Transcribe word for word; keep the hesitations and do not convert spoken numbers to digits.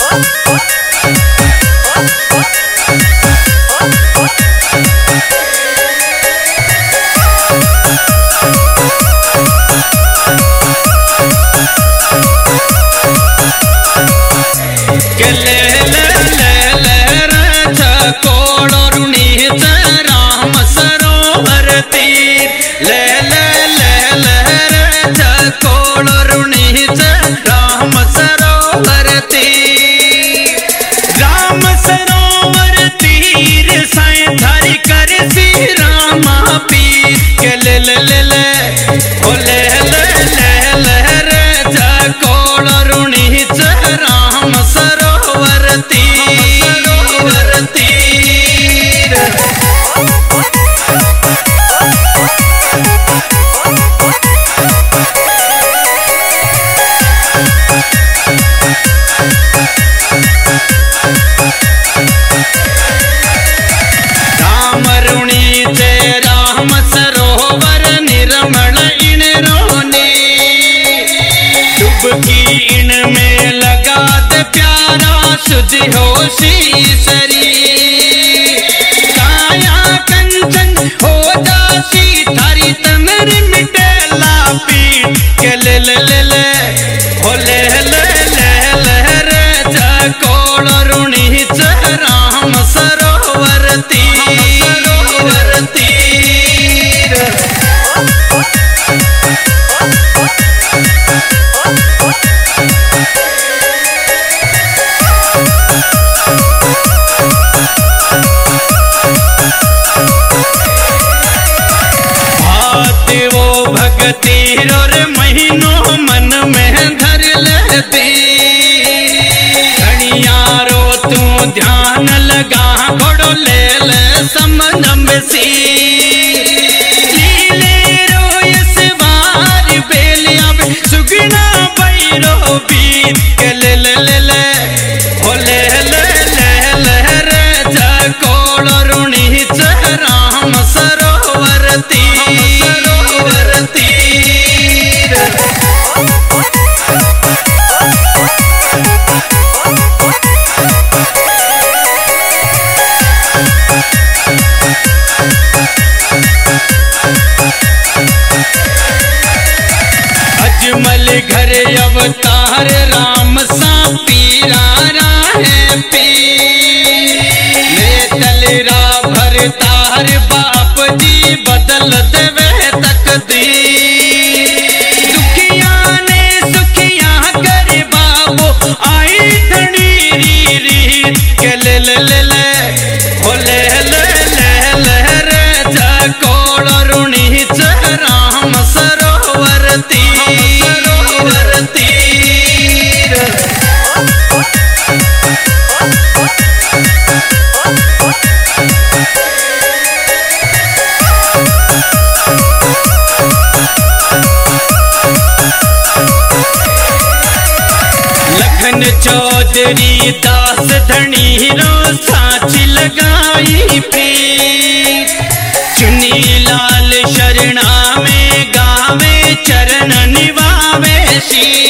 अवतार राम सा पीरा है पी तलरा भरतार बाप जी बदल देवे तकदीर दुखिया ने सुखिया कर बाबो आई धड़ी री के ले ले ले ले हो ले ले ले ले रे जकोड़ रुणी च राम सरोवर तीर लखन चौधरी दास धनी रो साची लगाई पीर चुनी लाल शरणा में गावे चरण निभावे शी